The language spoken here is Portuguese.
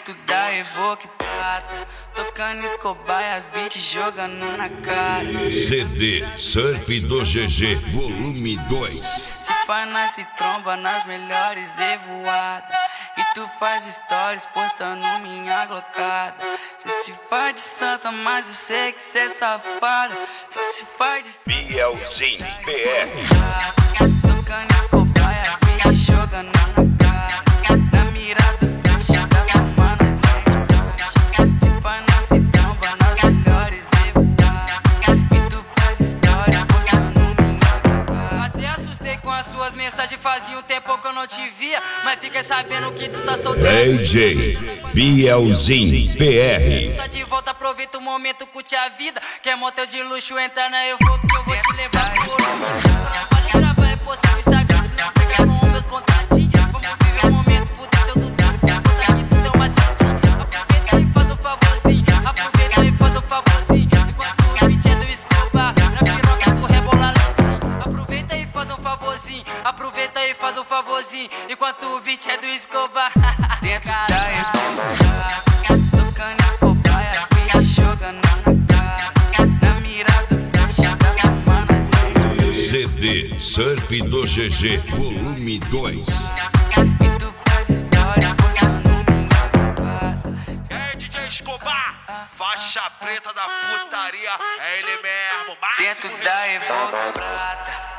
Dentro da Evoque prata, tocando Escobar e as beats jogando na cara. CD Surf do GG Volume 2. Se pá, nós se tromba nas melhores evoadas. E tu faz stories postando minha glocada. Cê se faz de santa, mas eu sei que cê é safada. Só se faz de Bielzinho BR. tocando Escobar e as beats jogando na cara. Na mirada flecha da fama nós mete. Se pá, nós se tromba nas melhores evoadas. E tu faz stories postando minha glocada. Até assustei com as suas mensagens, fazia um tempo que eu não te via. Mas fiquei sabendo que tu tá solteiro. DJ Bielzinho BR. Tá de volta, aproveita o momento, curte a vida. Quer motel de luxo, entra na Evoque, eu vou te levar por um. Pode gravar e postar no Instagram, se não pegar com meus contatinhos. Vamos viver o momento, fuder teu do tempo. Se botar aqui, tu tem uma setinha. Aproveita e faz um favorzinho, aproveita e faz um favorzinho. Enquanto o beat é do Escobar, na piroca tu rebola lentinho. Aproveita e faz um favorzinho, aproveita e faz um favorzinho. Enquanto o beat é do Escobar. Dentro da Evoque, tocando Escobar e as beats jogando na cara. Na mirada flecha da fama nós mete. CD Surf do GG Volume 2. E tu faz história postando minha glocada. É DJ Escobar, faixa preta da putaria, é ele mesmo. Dentro da Evoque prata,